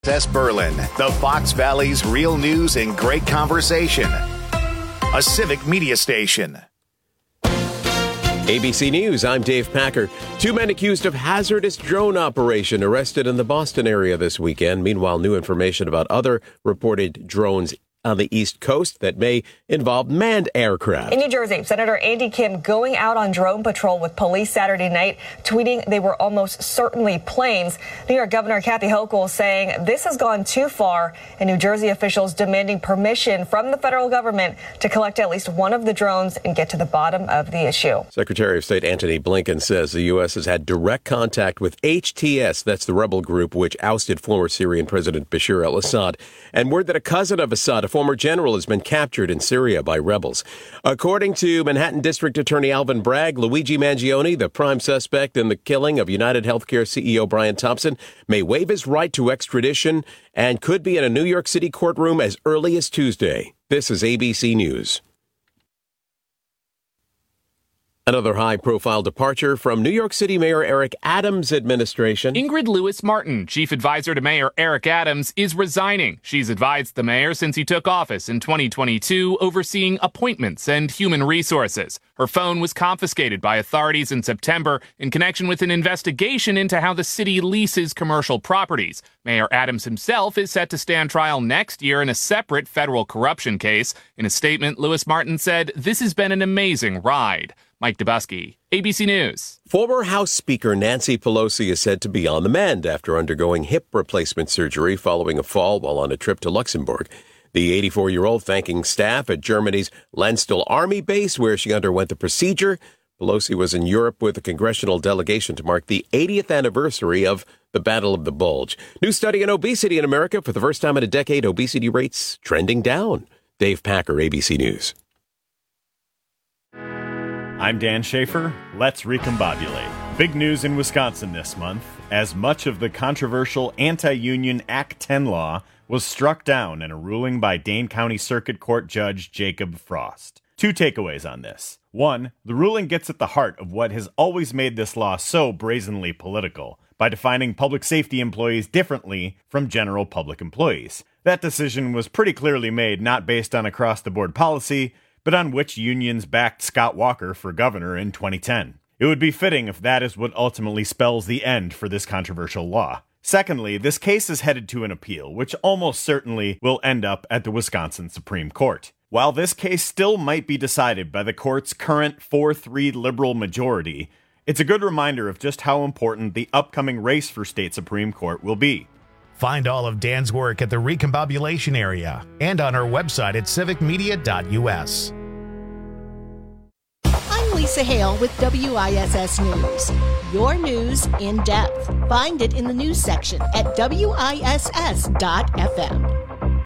S. Berlin, the Fox Valley's real news and great conversation. A civic media station. ABC News, I'm Dave Packer. 2 men accused of hazardous drone operation arrested in the Boston area this weekend. Meanwhile, new information about other reported drones on the East Coast that may involve manned aircraft. In New Jersey, Senator Andy Kim going out on drone patrol with police Saturday night, tweeting they were almost certainly planes. New York Governor Kathy Hochul saying this has gone too far, and New Jersey officials demanding permission from the federal government to collect at least one of the drones and get to the bottom of the issue. Secretary of State Antony Blinken says the U.S. has had direct contact with HTS, that's the rebel group which ousted former Syrian President Bashar al-Assad, and word that a cousin of Assad, a former general, has been captured in Syria by rebels. According to Manhattan District Attorney Alvin Bragg, Luigi Mangione, the prime suspect in the killing of United Healthcare CEO Brian Thompson, may waive his right to extradition and could be in a New York City courtroom as early as Tuesday. This is ABC News. Another high-profile departure from New York City Mayor Eric Adams' administration. Ingrid Lewis-Martin, chief advisor to Mayor Eric Adams, is resigning. She's advised the mayor since he took office in 2022, overseeing appointments and human resources. Her phone was confiscated by authorities in September in connection with an investigation into how the city leases commercial properties. Mayor Adams himself is set to stand trial next year in a separate federal corruption case. In a statement, Lewis-Martin said, "This has been an amazing ride." Mike Dubusky, ABC News. Former House Speaker Nancy Pelosi is said to be on the mend after undergoing hip replacement surgery following a fall while on a trip to Luxembourg. The 84-year-old thanking staff at Germany's Landstuhl Army base where she underwent the procedure. Pelosi was in Europe with a congressional delegation to mark the 80th anniversary of the Battle of the Bulge. New study on obesity in America. For the first time in a decade, obesity rates trending down. Dave Packer, ABC News. I'm Dan Schaefer. Let's recombobulate. Big news in Wisconsin this month, as much of the controversial anti-union Act 10 law was struck down in a ruling by Dane County Circuit Court Judge Jacob Frost. 2 takeaways on this. 1, the ruling gets at the heart of what has always made this law so brazenly political, by defining public safety employees differently from general public employees. That decision was pretty clearly made not based on across-the-board policy, but on which unions backed Scott Walker for governor in 2010. It would be fitting if that is what ultimately spells the end for this controversial law. Secondly, this case is headed to an appeal, which almost certainly will end up at the Wisconsin Supreme Court. While this case still might be decided by the court's current 4-3 liberal majority, it's a good reminder of just how important the upcoming race for state Supreme Court will be. Find all of Dan's work at the Recombobulation area and on our website at civicmedia.us. I'm Lisa Hale with WISS News. Your news in depth. Find it in the news section at WISS.FM.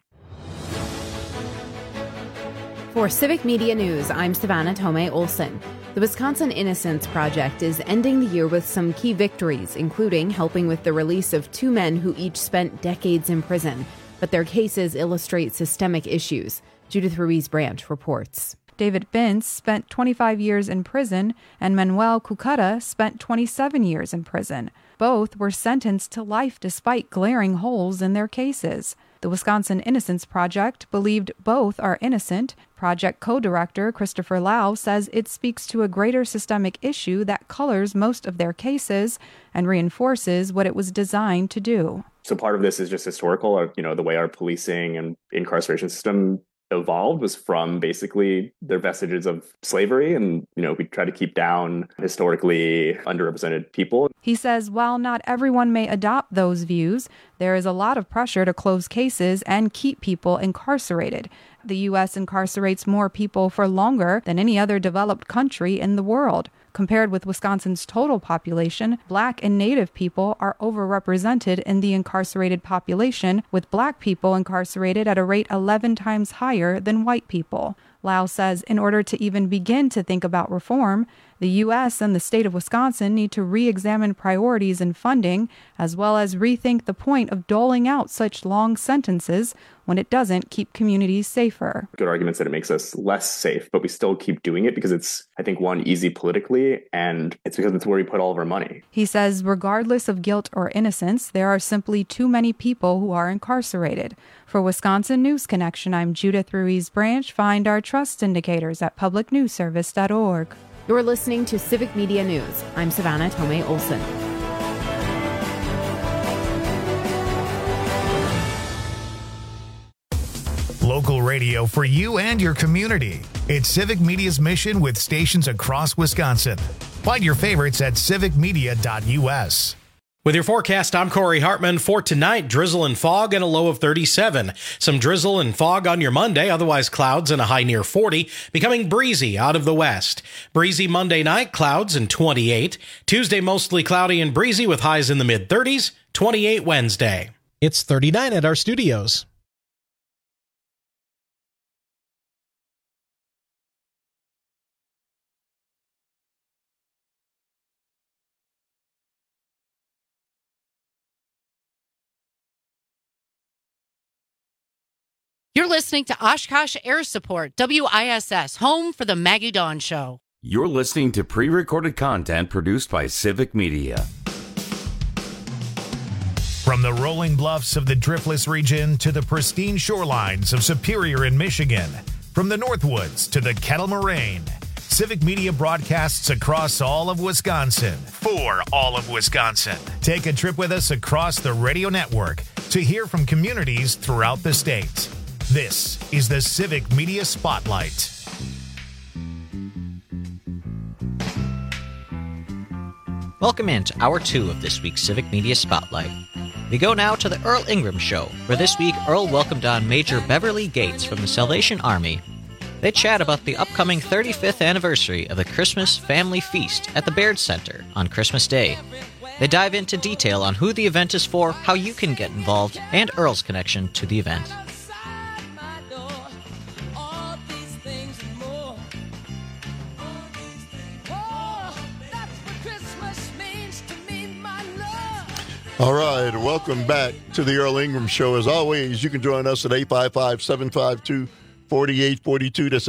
For Civic Media News, I'm Savannah Tomei Olson. The Wisconsin Innocence Project is ending the year with some key victories, including helping with the release of 2 men who each spent decades in prison. But their cases illustrate systemic issues. Judith Ruiz-Branch reports. David Bintz spent 25 years in prison, and Manuel Cucata spent 27 years in prison. Both were sentenced to life despite glaring holes in their cases. The Wisconsin Innocence Project believed both are innocent. Project co-director Christopher Lau says it speaks to a greater systemic issue that colors most of their cases and reinforces what it was designed to do. So part of this is just historical. The way our policing and incarceration system evolved was from basically the vestiges of slavery. And, we try to keep down historically underrepresented people. He says while not everyone may adopt those views, there is a lot of pressure to close cases and keep people incarcerated. The U.S. incarcerates more people for longer than any other developed country in the world. Compared with Wisconsin's total population, Black and Native people are overrepresented in the incarcerated population, with Black people incarcerated at a rate 11 times higher than white people. Lau says in order to even begin to think about reform, the The U.S. and the state of Wisconsin need to re-examine priorities and funding, as well as rethink the point of doling out such long sentences when it doesn't keep communities safer. Good arguments that it makes us less safe, but we still keep doing it because it's, I think, one, easy politically, and it's because it's where we put all of our money. He says regardless of guilt or innocence, there are simply too many people who are incarcerated. For Wisconsin News Connection, I'm Judith Ruiz Branch. Find our trust indicators at publicnewsservice.org. You're listening to Civic Media News. I'm Savannah Tomei Olson. Local radio for you and your community. It's Civic Media's mission with stations across Wisconsin. Find your favorites at civicmedia.us. With your forecast, I'm Corey Hartman. For tonight, drizzle and fog and a low of 37. Some drizzle and fog on your Monday, otherwise clouds and a high near 40, becoming breezy out of the west. Breezy Monday night, clouds and 28. Tuesday, mostly cloudy and breezy with highs in the mid-30s. 28 Wednesday. It's 39 at our studios. You're listening to Oshkosh Air Support, WISS, home for the Maggie Dawn Show. You're listening to pre-recorded content produced by Civic Media. From the rolling bluffs of the Driftless region to the pristine shorelines of Superior in Michigan, from the Northwoods to the Kettle Moraine, Civic Media broadcasts across all of Wisconsin for all of Wisconsin. Take a trip with us across the radio network to hear from communities throughout the state. This is the Civic Media Spotlight. Welcome into Hour 2 of this week's Civic Media Spotlight. We go now to the Earl Ingram Show, where this week Earl welcomed on Major Beverly Gates from the Salvation Army. They chat about the upcoming 35th anniversary of the Christmas Family Feast at the Baird Center on Christmas Day. They dive into detail on who the event is for, how you can get involved, and Earl's connection to the event. All right, welcome back to the Earl Ingram Show. As always, you can join us at 855-752-4842. That's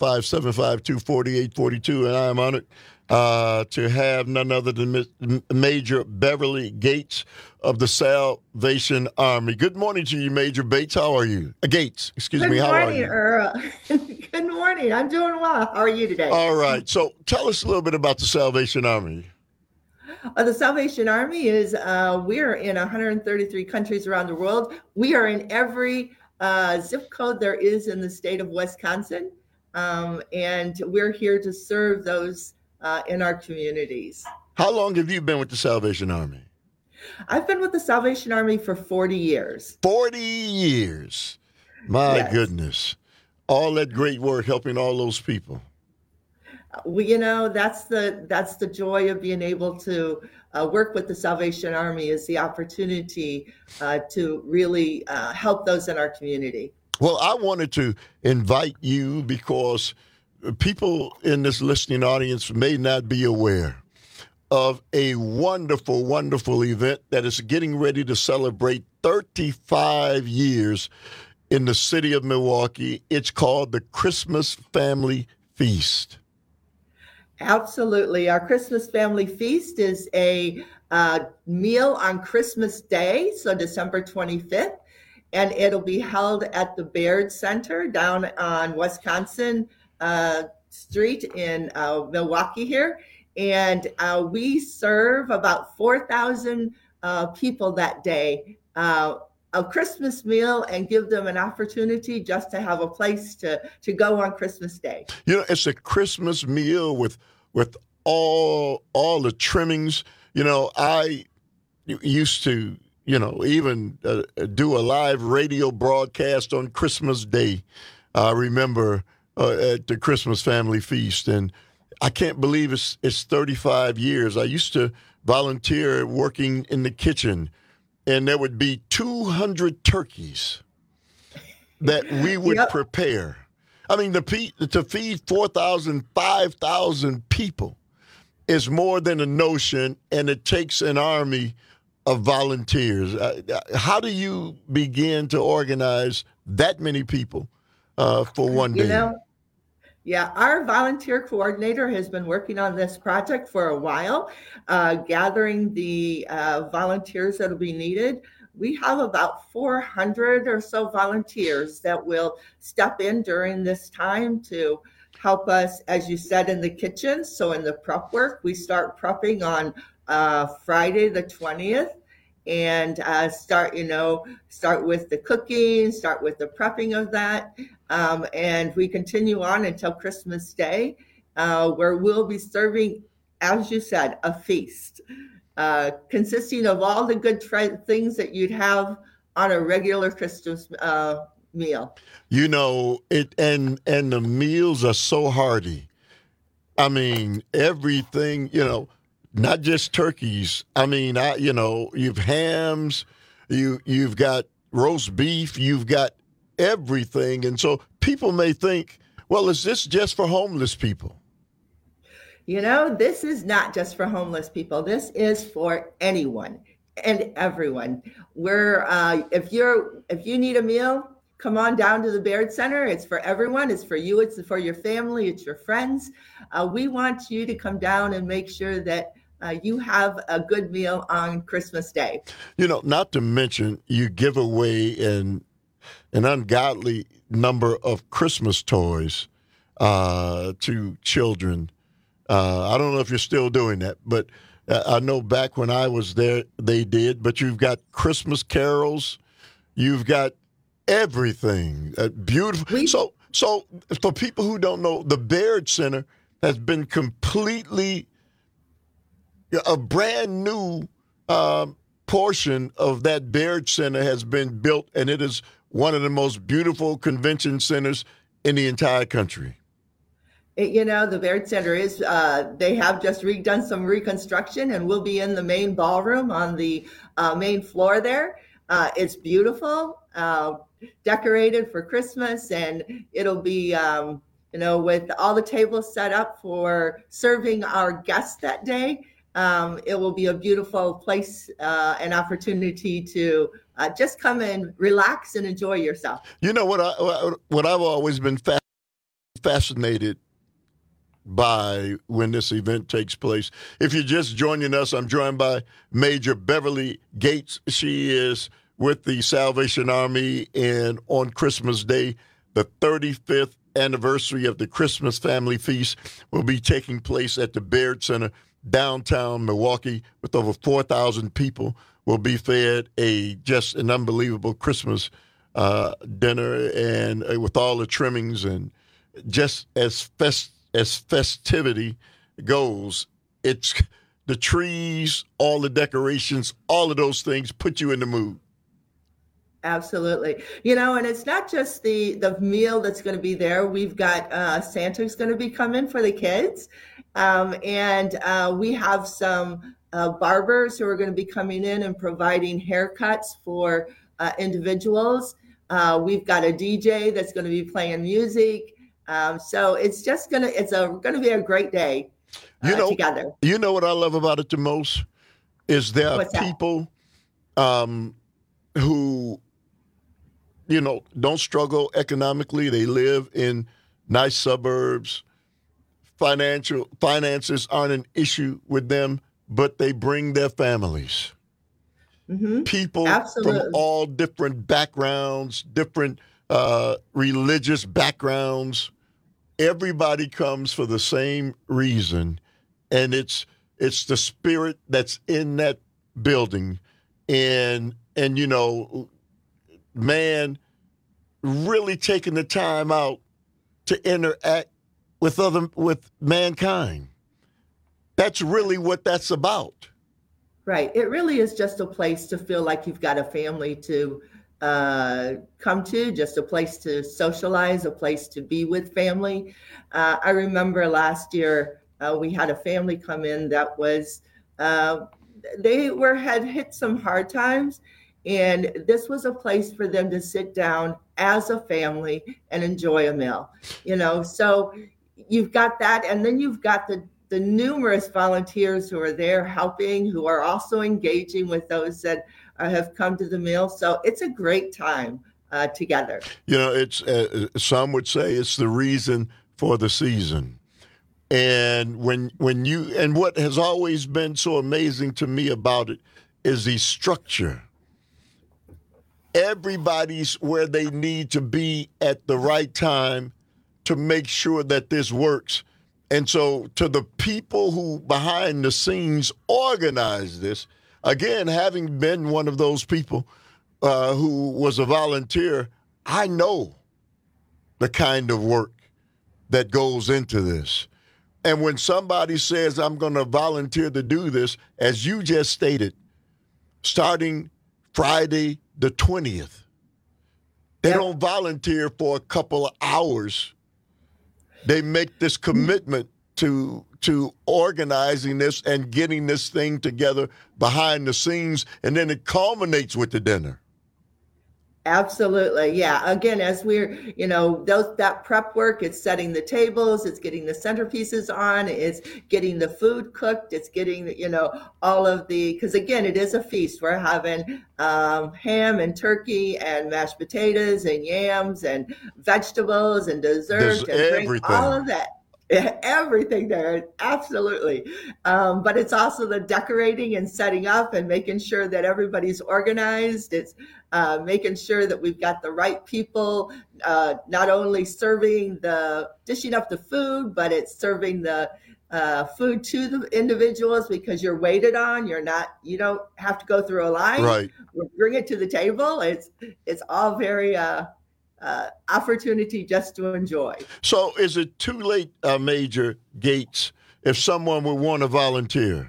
855-752-4842. And I'm honored to have none other than Major Beverly Gates of the Salvation Army. Good morning to you, Major Bates. How are you? Gates, excuse me. How are you? Earl. Good morning. I'm doing well. How are you today? All right. So tell us a little bit about the Salvation Army. The Salvation Army is, we're in 133 countries around the world. We are in every zip code there is in the state of Wisconsin. And we're here to serve those in our communities. How long have you been with the Salvation Army? I've been with the Salvation Army for 40 years. 40 years. My Yes. goodness. All that great work helping all those people. That's the joy of being able to work with the Salvation Army, is the opportunity to really help those in our community. Well, I wanted to invite you because people in this listening audience may not be aware of a wonderful, wonderful event that is getting ready to celebrate 35 years in the city of Milwaukee. It's called the Christmas Family Feast. Absolutely. Our Christmas Family Feast is a meal on Christmas Day, so December 25th, and it'll be held at the Baird Center down on Wisconsin Street in Milwaukee here. And we serve about 4,000 people that day a Christmas meal and give them an opportunity just to have a place to go on Christmas Day. It's a Christmas meal with all the trimmings. I used to, even do a live radio broadcast on Christmas Day. I remember at the Christmas Family Feast, and I can't believe it's 35 years. I used to volunteer working in the kitchen, and there would be 200 turkeys that we would prepare. I mean, to feed 4,000, 5,000 people. is more than a notion, and it takes an army of volunteers. How do you begin to organize that many people for one day? Yeah, our volunteer coordinator has been working on this project for a while, gathering the volunteers that will be needed. We have about 400 or so volunteers that will step in during this time to help us, as you said, in the kitchen. So in the prep work, we start prepping on Friday the 20th. And start with the cooking, start with the prepping of that. And we continue on until Christmas Day, where we'll be serving, as you said, a feast consisting of all the good things that you'd have on a regular Christmas meal. You know, and the meals are so hearty. I mean, everything, not just turkeys. I mean, you've hams, you've got roast beef, you've got everything. And so people may think, well, is this just for homeless people? This is not just for homeless people. This is for anyone and everyone. If you need a meal, come on down to the Baird Center. It's for everyone. It's for you. It's for your family. It's your friends. We want you to come down and make sure that you have a good meal on Christmas Day. Not to mention you give away an ungodly number of Christmas toys to children. I don't know if you're still doing that, but I know back when I was there, they did. But you've got Christmas carols. You've got everything. Beautiful. So for people who don't know, the Baird Center has been completely a brand new portion of that Baird Center has been built, and it is one of the most beautiful convention centers in the entire country. The Baird Center is, they have just done some reconstruction, and we'll be in the main ballroom on the main floor there. It's beautiful, decorated for Christmas, and it'll be, with all the tables set up for serving our guests that day. It will be a beautiful place, an opportunity to just come and relax and enjoy yourself. What I've always been fascinated by when this event takes place. If you're just joining us, I'm joined by Major Beverly Gates. She is with the Salvation Army, and on Christmas Day, the 35th anniversary of the Christmas Family Feast will be taking place at the Baird Center, downtown Milwaukee, with over 4,000 people will be fed just an unbelievable Christmas dinner, and with all the trimmings, and just as festivity goes, it's the trees, all the decorations, all of those things put you in the mood. Absolutely. And it's not just the meal that's going to be there. We've got Santa's going to be coming for the kids. And we have some barbers who are going to be coming in and providing haircuts for individuals. We've got a DJ that's going to be playing music. So it's going to be a great day together. You know what I love about it the most is there are people who don't struggle economically. They live in nice suburbs. Finances aren't an issue with them, but they bring their families. Mm-hmm. People Absolutely. From all different backgrounds, different religious backgrounds. Everybody comes for the same reason, and it's the spirit that's in that building, and man, really taking the time out to interact with mankind. That's really what that's about. Right. It really is just a place to feel like you've got a family to come to, just a place to socialize, a place to be with family. I remember last year we had a family come in that was, had hit some hard times, and this was a place for them to sit down as a family and enjoy a meal. So you've got that, and then you've got the numerous volunteers who are there helping, who are also engaging with those that have come to the meal. So it's a great time together. You know, it's some would say it's the reason for the season. And when you, and what has always been so amazing to me about it is the structure. Everybody's where they need to be at the right time to make sure that this works. And so to the people who behind the scenes organize this, again, having been one of those people who was a volunteer, I know the kind of work that goes into this. And when somebody says, I'm going to volunteer to do this, as you just stated, starting Friday the 20th, they don't volunteer for a couple of hours. They make this commitment to organizing this and getting this thing together behind the scenes, and then it culminates with the dinner. Absolutely. Yeah. Again, as we're, that prep work, it's setting the tables, it's getting the centerpieces on, it's getting the food cooked, it's getting, all of because again, it is a feast. We're having ham and turkey and mashed potatoes and yams and vegetables and dessert and drink, all of that. Everything there, absolutely. But it's also the decorating and setting up and making sure that everybody's organized. It's making sure that we've got the right people, not only dishing up the food, but it's serving the food to the individuals because you're waited on. You don't have to go through a line. Right. We bring it to the table. It's all very opportunity just to enjoy. So is it too late, Major Gates, if someone would want to volunteer?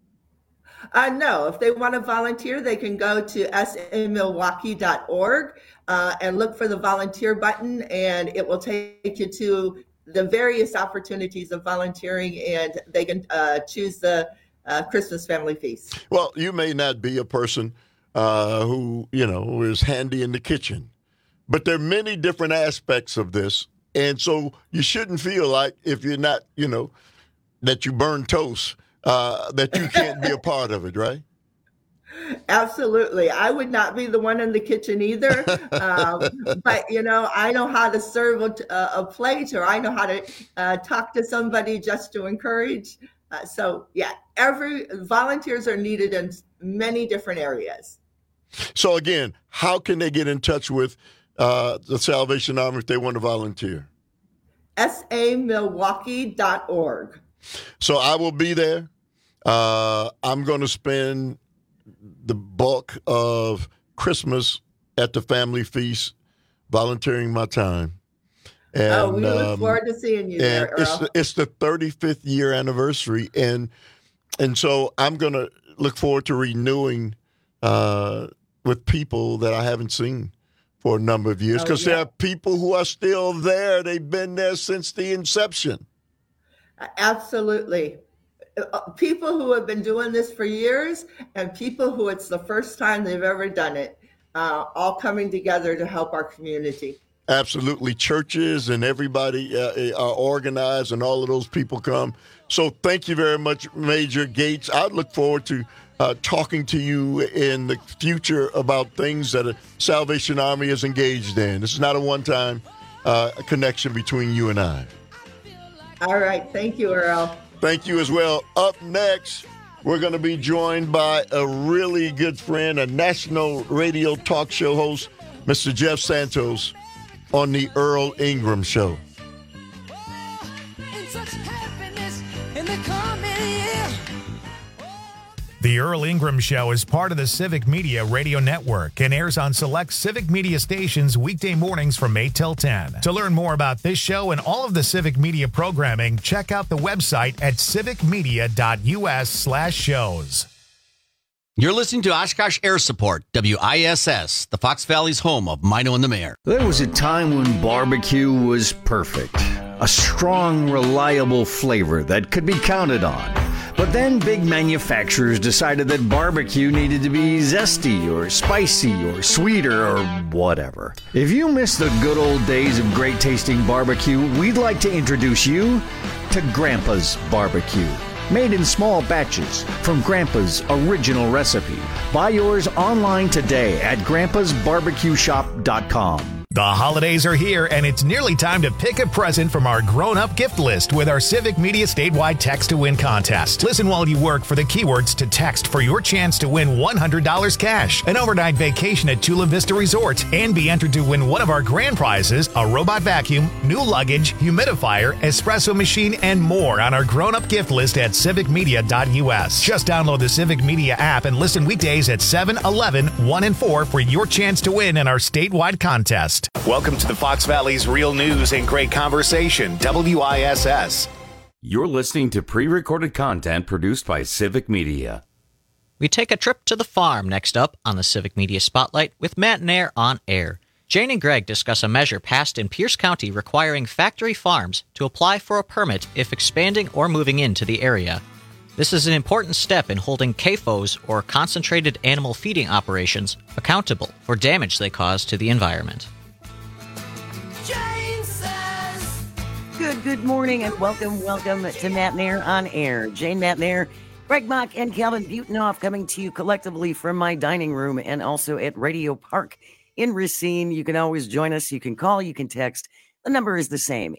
No, if they want to volunteer, they can go to samilwaukee.org and look for the volunteer button, and it will take you to the various opportunities of volunteering, and they can choose the Christmas Family Feast. Well, you may not be a person who is handy in the kitchen, but there are many different aspects of this, and so you shouldn't feel like if you're not, that you burn toast, that you can't be a part of it, right? Absolutely. I would not be the one in the kitchen either. But, I know how to serve a plate, or I know how to talk to somebody just to encourage. Volunteers are needed in many different areas. So again, how can they get in touch with the Salvation Army if they want to volunteer? samilwaukee.org. So I will be there. I'm going to spend the bulk of Christmas at the family feast, volunteering my time. And, we look forward to seeing you there, Earl. It's the 35th year anniversary, and so I'm going to look forward to renewing with people that I haven't seen for a number of years, because there are people who are still there. They've been there since the inception. Absolutely. People who have been doing this for years and people who it's the first time they've ever done it, all coming together to help our community. Absolutely. Churches and everybody are organized, and all of those people come. So thank you very much, Major Gates. I look forward to talking to you in the future about things that a Salvation Army is engaged in. This is not a one-time connection between you and I. All right. Thank you, Earl. Thank you as well. Up next, we're going to be joined by a really good friend, a national radio talk show host, Mr. Jeff Santos, on the Earl Ingram Show. The Earl Ingram Show is part of the Civic Media Radio Network and airs on select Civic Media stations weekday mornings from 8 till 10. To learn more about this show and all of the Civic Media programming, check out the website at civicmedia.us/shows. You're listening to Oshkosh Air Support, WISS, the Fox Valley's home of Mino and the Mayor. There was a time when barbecue was perfect. A strong, reliable flavor that could be counted on. But then big manufacturers decided that barbecue needed to be zesty or spicy or sweeter or whatever. If you miss the good old days of great tasting barbecue, we'd like to introduce you to Grandpa's Barbecue. Made in small batches from Grandpa's original recipe. Buy yours online today at grandpasbarbecueshop.com. The holidays are here, and it's nearly time to pick a present from our grown-up gift list with our Civic Media statewide text-to-win contest. Listen while you work for the keywords to text for your chance to win $100 cash, an overnight vacation at Chula Vista Resort, and be entered to win one of our grand prizes, a robot vacuum, new luggage, humidifier, espresso machine, and more on our grown-up gift list at civicmedia.us. Just download the Civic Media app and listen weekdays at 7, 11, 1, and 4 for your chance to win in our statewide contest. Welcome to the Fox Valley's Real News and Great Conversation, WISS. You're listening to pre-recorded content produced by Civic Media. We take a trip to the farm next up on the Civic Media Spotlight with Matt Nair on air. Jane and Greg discuss a measure passed in Pierce County requiring factory farms to apply for a permit if expanding or moving into the area. This is an important step in holding CAFOs, or concentrated animal feeding operations, accountable for damage they cause to the environment. Jane says. Good morning and welcome to Matt Nair on air. Jane, Matt Nair, Greg Mock, and Calvin Butenoff coming to you collectively from my dining room and also at Radio Park in Racine. You can always join us. You can call, you can text. The number is the same,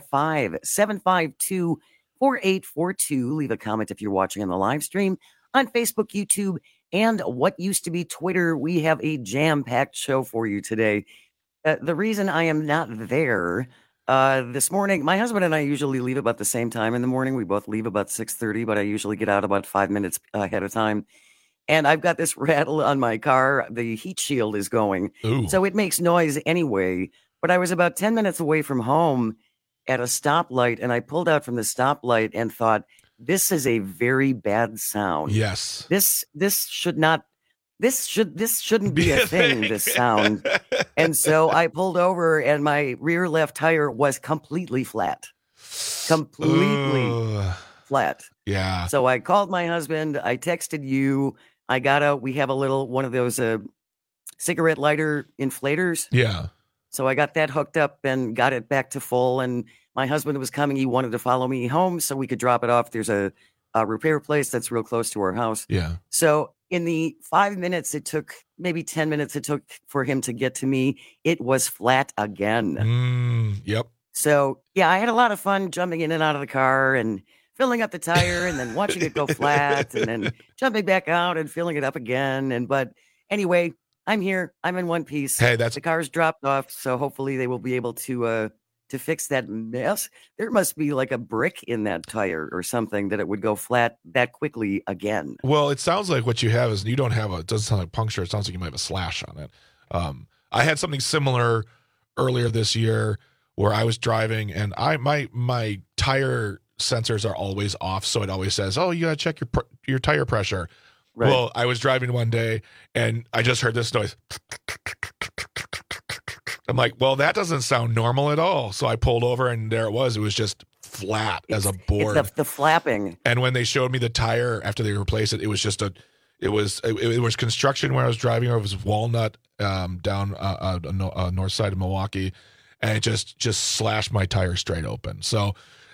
855-752-4842. Leave a comment if you're watching on the live stream on Facebook, YouTube, and what used to be Twitter. We have a jam-packed show for you today. The reason I am not there this morning, my husband and I usually leave about the same time in the morning. We both leave about 6:30, but I usually get out about 5 minutes ahead of time. And I've got this rattle on my car. The heat shield is going. Ooh. So it makes noise anyway. But I was about 10 minutes away from home at a stoplight, and I pulled out from the stoplight and thought, this is a very bad sound. Yes. This shouldn't be a thing, this sound. And so I pulled over and my rear left tire was completely flat. Flat. Yeah. So I called my husband. I texted you. I got out. We have one of those cigarette lighter inflators. Yeah. So I got that hooked up and got it back to full. And my husband was coming. He wanted to follow me home so we could drop it off. There's a repair place that's real close to our house. Yeah. So in the 5 minutes it took, maybe 10 minutes it took for him to get to me, it was flat again. Yep. So, yeah, I had a lot of fun jumping in and out of the car and filling up the tire and then watching it go flat and then jumping back out and filling it up again. But anyway, I'm here. I'm in one piece. Hey, the car's dropped off, so hopefully they will be able to fix that mess. There must be like a brick in that tire or something that it would go flat that quickly again. Well, it sounds like what you have is you don't have it doesn't sound like puncture. It sounds like you might have a slash on it. I had something similar earlier this year where I was driving and my tire sensors are always off. So it always says, oh, you got to check your tire pressure. Right. Well, I was driving one day and I just heard this noise. I'm like, well, that doesn't sound normal at all. So I pulled over and there it was. It was just flat as a board. It's the flapping. And when they showed me the tire after they replaced it, it was just it was construction where I was driving. It was Walnut down north side of Milwaukee, and it just slashed my tire straight open. So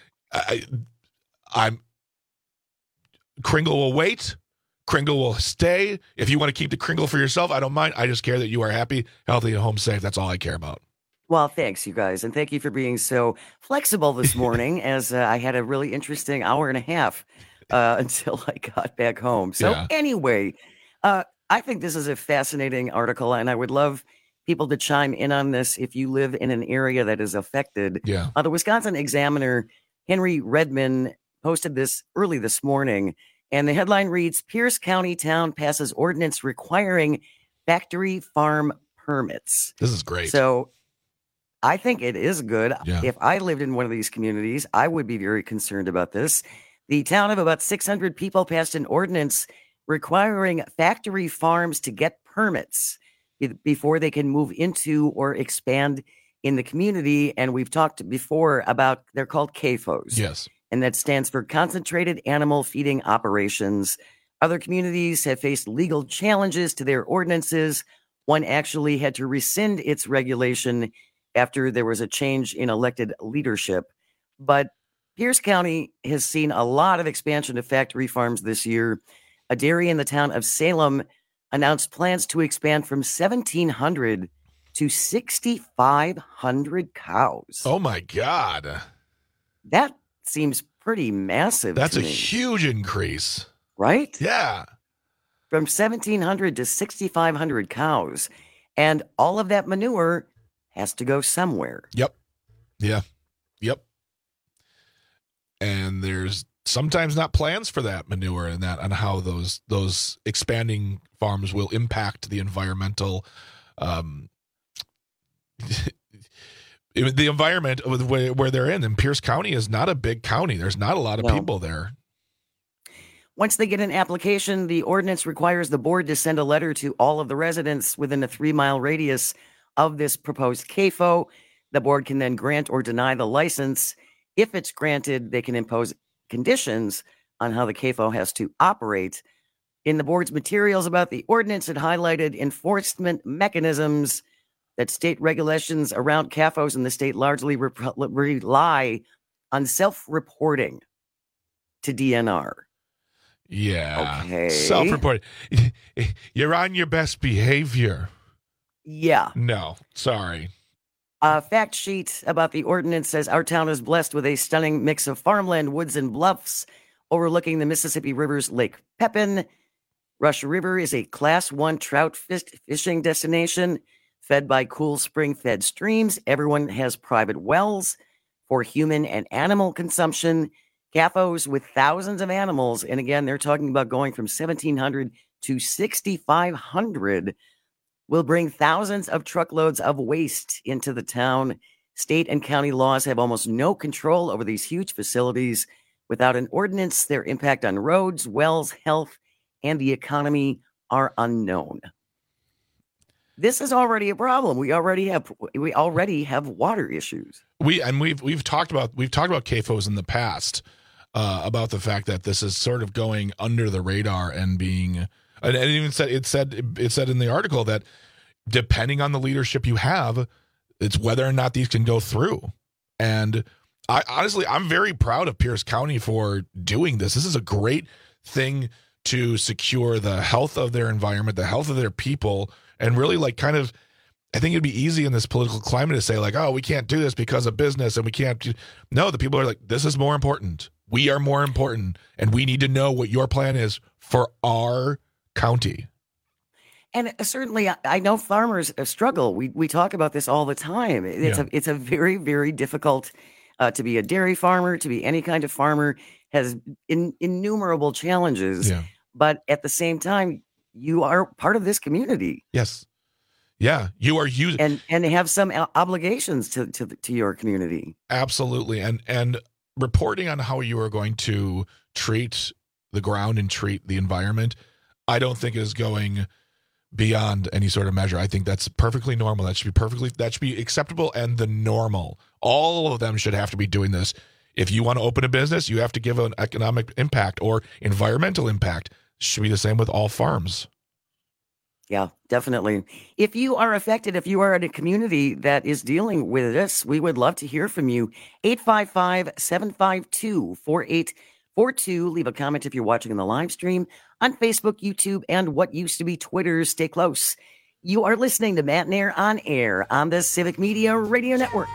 I'm Kringle will wait. Kringle will stay. If you want to keep the Kringle for yourself, I don't mind. I just care that you are happy, healthy, and home safe. That's all I care about. Well, thanks, you guys. And thank you for being so flexible this morning as I had a really interesting hour and a half until I got back home. So anyway, I think this is a fascinating article, and I would love people to chime in on this if you live in an area that is affected. Yeah. The Wisconsin Examiner, Henry Redman, posted this early this morning. And the headline reads, Pierce County town passes ordinance requiring factory farm permits. This is great. So I think it is good. Yeah. If I lived in one of these communities, I would be very concerned about this. The town of about 600 people passed an ordinance requiring factory farms to get permits before they can move into or expand in the community. And we've talked before about, they're called CAFOs. Yes. and that stands for Concentrated Animal Feeding Operations. Other communities have faced legal challenges to their ordinances. One actually had to rescind its regulation after there was a change in elected leadership. But Pierce County has seen a lot of expansion of factory farms this year. A dairy in the town of Salem announced plans to expand from 1,700 to 6,500 cows. Oh, my God. That seems pretty massive. That's to a me. huge increase. Right? Yeah. From 1,700 to 6,500 cows. And all of that manure has to go somewhere. Yep. Yeah. Yep. And there's sometimes not plans for that manure and that on how those expanding farms will impact the environmental the environment where they're in. And Pierce County is not a big county. There's not a lot of people there. Once they get an application, the ordinance requires the board to send a letter to all of the residents within a 3-mile radius of this proposed CAFO. The board can then grant or deny the license. If it's granted, they can impose conditions on how the CAFO has to operate. In the board's materials about the ordinance, it highlighted enforcement mechanisms that state regulations around CAFOs in the state largely rely on self-reporting to DNR. Yeah. Okay. Self-reported. You're on your best behavior. Yeah. No, sorry. A fact sheet about the ordinance says our town is blessed with a stunning mix of farmland, woods, and bluffs overlooking the Mississippi River's Lake Pepin. Rush River is a Class 1 trout fishing destination fed by cool spring-fed streams. Everyone has private wells for human and animal consumption. CAFOs with thousands of animals, and again, they're talking about going from 1,700 to 6,500, will bring thousands of truckloads of waste into the town. State and county laws have almost no control over these huge facilities. Without an ordinance, their impact on roads, wells, health, and the economy are unknown. This is already a problem. We already have water issues. We've talked about CAFOs in the past. About the fact that this is sort of going under the radar and being, and it even said it said in the article that depending on the leadership you have, it's whether or not these can go through. And I'm very proud of Pierce County for doing this. This is a great thing to secure the health of their environment, the health of their people, and really I think it'd be easy in this political climate to say oh, we can't do this because of business and we can't. No, the people are like, this is more important. We are more important, and we need to know what your plan is for our county. And certainly, I know farmers struggle. We talk about this all the time. It's a very, very difficult to be a dairy farmer, to be any kind of farmer, has innumerable challenges. Yeah. But at the same time, you are part of this community. Yes. Yeah, you are using and have some obligations to your community. Absolutely, and reporting on how you are going to treat the ground and treat the environment, I don't think is going beyond any sort of measure. I think that's perfectly normal. That should be acceptable and the normal. All of them should have to be doing this. If you want to open a business, you have to give an economic impact or environmental impact. It should be the same with all farms. Yeah, definitely. If you are affected, if you are in a community that is dealing with this, we would love to hear from you. 855-752-4842. Leave a comment if you're watching in the live stream on Facebook, YouTube, and what used to be Twitter. Stay close. You are listening to Matt and Air on the Civic Media Radio Network.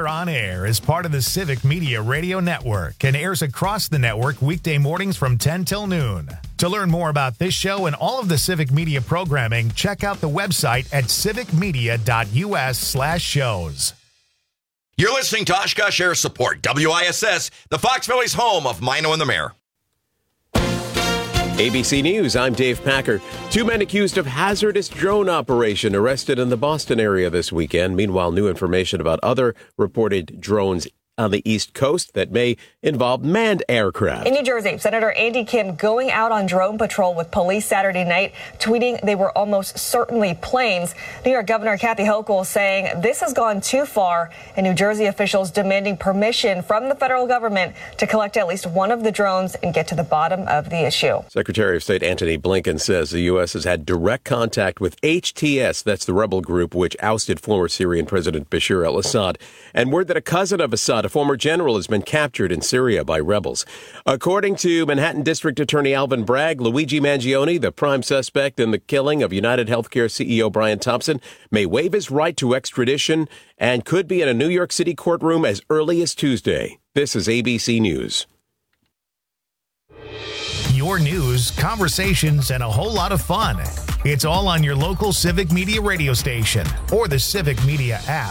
We're on air as part of the Civic Media Radio Network and airs across the network weekday mornings from 10 till noon. To learn more about this show and all of the Civic Media programming, check out the website at civicmedia.us/shows. You're listening to Oshkosh Air Support, WISS, the Fox Valley's home of Mino and the Mayor. ABC News, I'm Dave Packer. 2 men accused of hazardous drone operation arrested in the Boston area this weekend. Meanwhile, new information about other reported drones on the East Coast that may involve manned aircraft. In New Jersey, Senator Andy Kim going out on drone patrol with police Saturday night, tweeting they were almost certainly planes. New York Governor Kathy Hochul saying this has gone too far, and New Jersey officials demanding permission from the federal government to collect at least one of the drones and get to the bottom of the issue. Secretary of State Antony Blinken says the U.S. has had direct contact with HTS, that's the rebel group which ousted former Syrian President Bashar al-Assad, and word that a cousin of Assad, a former general, has been captured in Syria by rebels. According to Manhattan District Attorney Alvin Bragg, Luigi Mangione, the prime suspect in the killing of United Healthcare CEO Brian Thompson, may waive his right to extradition and could be in a New York City courtroom as early as Tuesday. This is ABC News. Your news, conversations, and a whole lot of fun. It's all on your local Civic Media radio station or the Civic Media app.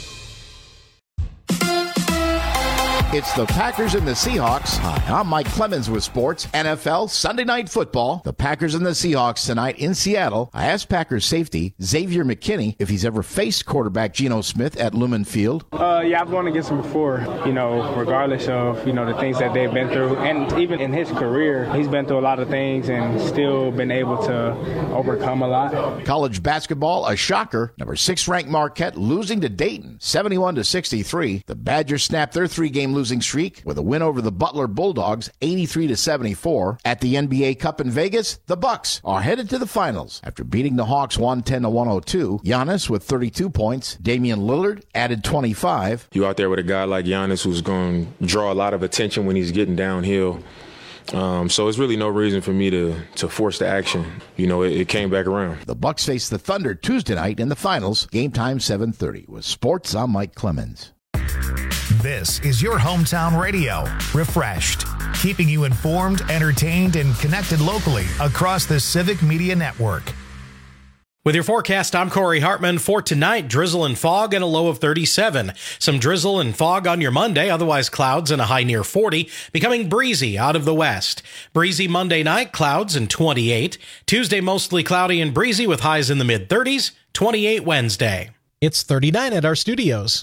It's the Packers and the Seahawks. Hi, I'm Mike Clemens with sports. NFL Sunday Night Football. The Packers and the Seahawks tonight in Seattle. I asked Packers safety Xavier McKinney if he's ever faced quarterback Geno Smith at Lumen Field. Yeah, I've gone against him before, regardless of, the things that they've been through. And even in his career, he's been through a lot of things and still been able to overcome a lot. College basketball, a shocker. Number 6 ranked Marquette losing to Dayton, 71-63. The Badgers snapped their 3-game losing streak with a win over the Butler Bulldogs, 83-74. At the NBA Cup in Vegas, the Bucks are headed to the finals after beating the Hawks 110-102. Giannis with 32 points. Damian Lillard added 25. You out there with a guy like Giannis who's going to draw a lot of attention when he's getting downhill. So it's really no reason for me to force the action. It came back around. The Bucks face the Thunder Tuesday night in the finals. Game time 7:30. With sports, I'm Mike Clemens. This is your hometown radio, refreshed, keeping you informed, entertained, and connected locally across the Civic Media Network. With your forecast, I'm Corey Hartman. For tonight, drizzle and fog and a low of 37. Some drizzle and fog on your Monday, otherwise clouds and a high near 40, becoming breezy out of the west. Breezy Monday night, clouds and 28. Tuesday, mostly cloudy and breezy with highs in the mid-30s. 28 Wednesday. It's 39 at our studios.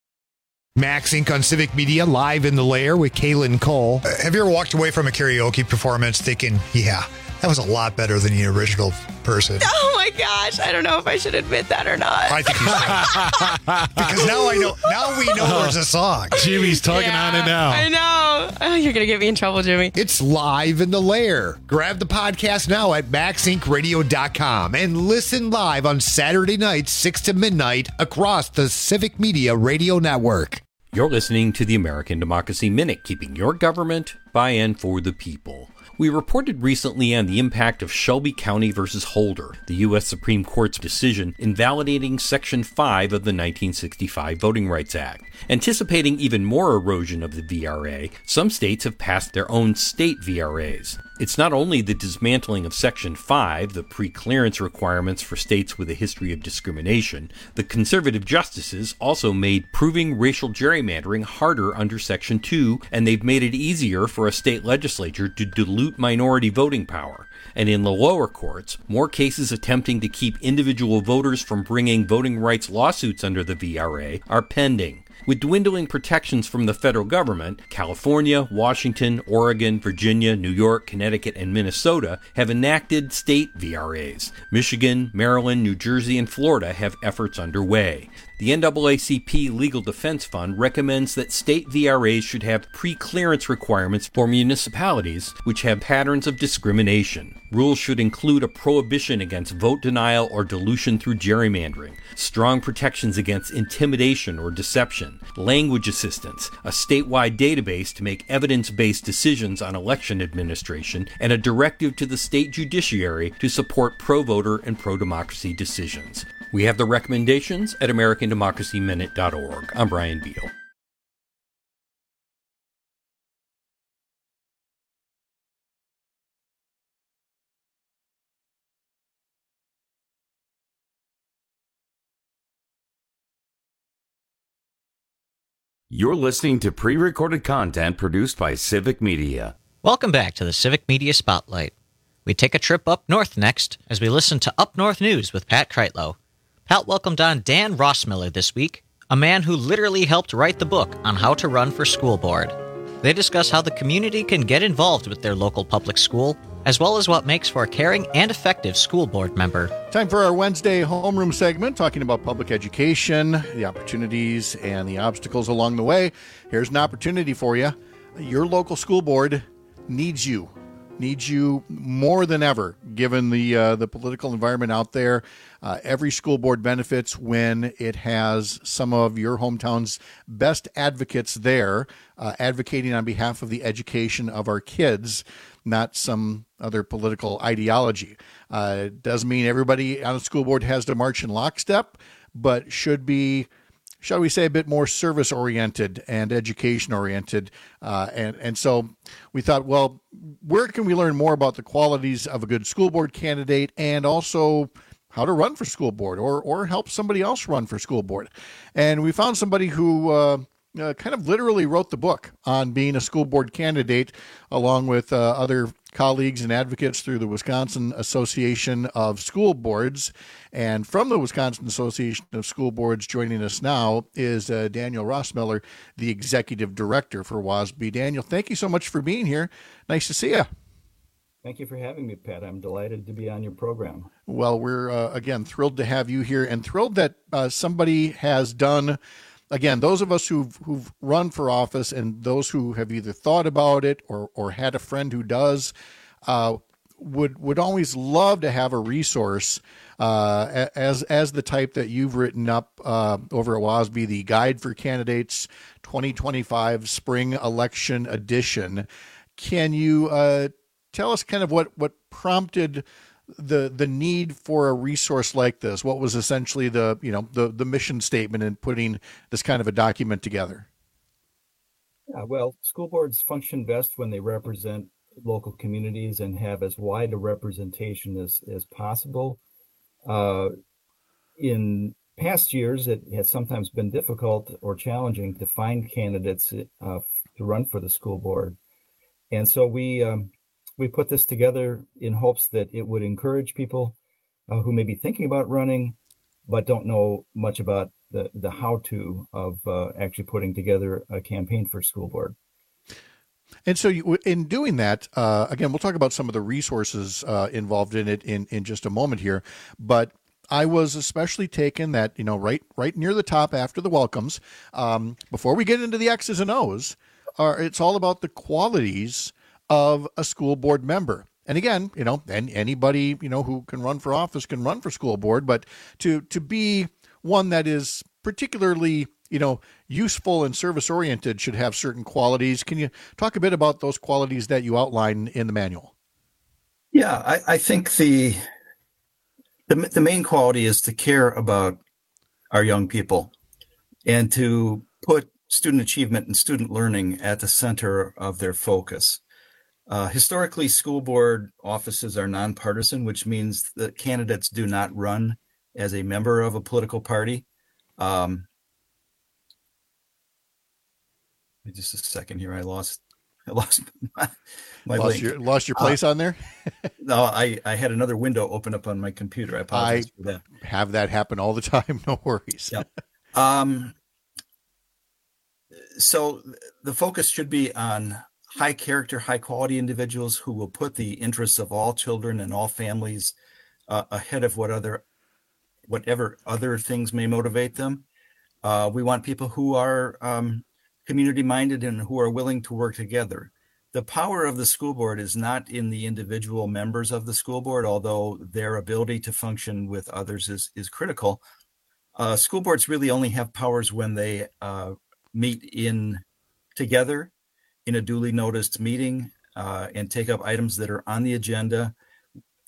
Max Inc. on Civic Media, live in the lair with Kaylin Cole. Have you ever walked away from a karaoke performance thinking, yeah, that was a lot better than the original person? Oh my gosh, I don't know if I should admit that or not. I think you should. Because now we know there's a song. Jimmy's tugging on it now. I know. Oh, you're going to get me in trouble, Jimmy. It's live in the lair. Grab the podcast now at maxincradio.com and listen live on Saturday nights, 6 to midnight, across the Civic Media Radio Network. You're listening to the American Democracy Minute, keeping your government by and for the people. We reported recently on the impact of Shelby County versus Holder, the U.S. Supreme Court's decision invalidating Section 5 of the 1965 Voting Rights Act. Anticipating even more erosion of the VRA, some states have passed their own state VRAs. It's not only the dismantling of Section 5, the pre-clearance requirements for states with a history of discrimination. The conservative justices also made proving racial gerrymandering harder under Section 2, and they've made it easier for a state legislature to dilute minority voting power. And in the lower courts, more cases attempting to keep individual voters from bringing voting rights lawsuits under the VRA are pending. With dwindling protections from the federal government, California, Washington, Oregon, Virginia, New York, Connecticut, and Minnesota have enacted state VRAs. Michigan, Maryland, New Jersey, and Florida have efforts underway. The NAACP Legal Defense Fund recommends that state VRAs should have pre-clearance requirements for municipalities which have patterns of discrimination. Rules should include a prohibition against vote denial or dilution through gerrymandering, strong protections against intimidation or deception, language assistance, a statewide database to make evidence-based decisions on election administration, and a directive to the state judiciary to support pro-voter and pro-democracy decisions. We have the recommendations at AmericanDemocracyMinute.org. I'm Brian Beal. You're listening to pre-recorded content produced by Civic Media. Welcome back to the Civic Media Spotlight. We take a trip up north next as we listen to Up North News with Pat Kreitlow. Pat welcomed on Dan Rossmiller this week, a man who literally helped write the book on how to run for school board. They discuss how the community can get involved with their local public school, as well as what makes for a caring and effective school board member. Time for our Wednesday homeroom segment, talking about public education, the opportunities and the obstacles along the way. Here's an opportunity for you. Your local school board needs you more than ever, given the political environment out there. Every school board benefits when it has some of your hometown's best advocates there, advocating on behalf of the education of our kids, not some other political ideology. It doesn't mean everybody on the school board has to march in lockstep, but should be, shall we say, a bit more service-oriented and education-oriented. And so we thought, well, where can we learn more about the qualities of a good school board candidate and also how to run for school board or help somebody else run for school board? And we found somebody who kind of literally wrote the book on being a school board candidate, along with other colleagues and advocates through the Wisconsin Association of School Boards. And from the Wisconsin Association of School Boards, joining us now is Daniel Rossmiller, the executive director for WASB. Daniel, thank you so much for being here. Nice to see you. Thank you for having me, Pat. I'm delighted to be on your program. Well, we're, again, thrilled to have you here and thrilled that somebody has done. Again, those of us who've run for office and those who have either thought about it or had a friend who does would always love to have a resource as the type that you've written up over at WASB, the Guide for Candidates 2025 Spring Election Edition. Can you tell us kind of what prompted the need for a resource like this? What was essentially the mission statement in putting this kind of a document together? Yeah, well, school boards function best when they represent local communities and have as wide a representation as possible. In past years, it has sometimes been difficult or challenging to find candidates to run for the school board. And so we put this together in hopes that it would encourage people who may be thinking about running, but don't know much about the how-to of actually putting together a campaign for school board. And so in doing that, again, we'll talk about some of the resources involved in it in just a moment here, but I was especially taken that, right near the top after the welcomes, before we get into the X's and O's, it's all about the qualities of a school board member. And again, and anybody, who can run for office can run for school board, but to be one that is particularly, useful and service oriented should have certain qualities. Can you talk a bit about those qualities that you outline in the manual? Yeah, I think the main quality is to care about our young people and to put student achievement and student learning at the center of their focus. Historically, school board offices are nonpartisan, which means that candidates do not run as a member of a political party. Just a second here. I lost my link. Lost your place on there? No, I had another window open up on my computer. I apologize for that. Have that happen all the time. No worries. Yep. So the focus should be on high character, high quality individuals who will put the interests of all children and all families ahead of whatever other things may motivate them. We want people who are community minded and who are willing to work together. The power of the school board is not in the individual members of the school board, although their ability to function with others is critical. School boards really only have powers when they meet together in a duly noticed meeting and take up items that are on the agenda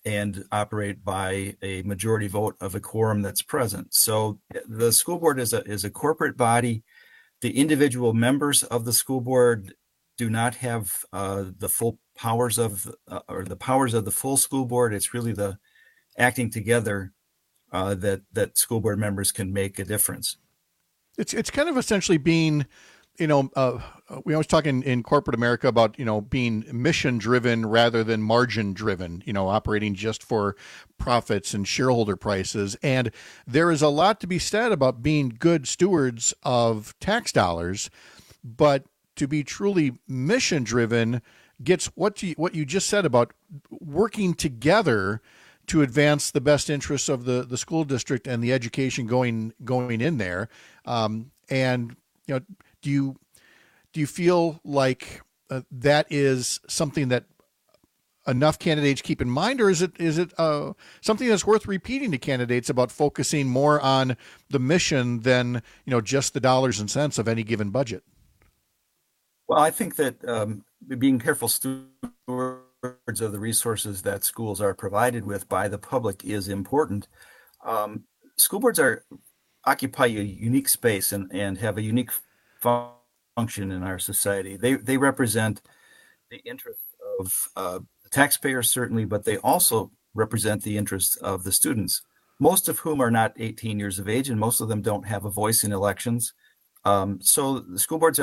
and operate by a majority vote of a quorum that's present. So the school board is a corporate body. The individual members of the school board do not have the full powers of or the powers of the full school board. It's really the acting together that school board members can make a difference. It's kind of essentially being, we always talk in corporate America about, being mission driven rather than margin driven, operating just for profits and shareholder prices. And there is a lot to be said about being good stewards of tax dollars, but to be truly mission driven gets what you just said about working together to advance the best interests of the school district and the education going in there. And do you feel like that is something that enough candidates keep in mind, or is it something that's worth repeating to candidates about focusing more on the mission than just the dollars and cents of any given budget? Well, I think that being careful stewards of the resources that schools are provided with by the public is important. School boards occupy a unique space and have a unique function in our society. They represent the interests of the taxpayers, certainly, but they also represent the interests of the students, most of whom are not 18 years of age, and most of them don't have a voice in elections. So the school boards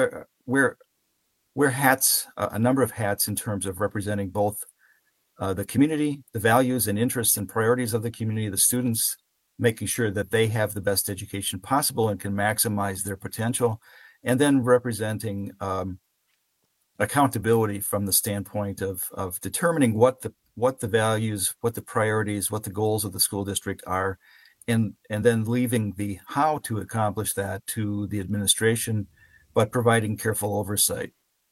wear hats, a number of hats in terms of representing both the community, the values and interests and priorities of the community, the students, making sure that they have the best education possible and can maximize their potential, and then representing accountability from the standpoint of determining what the values, what the priorities, what the goals of the school district are, and then leaving the how to accomplish that to the administration, but providing careful oversight.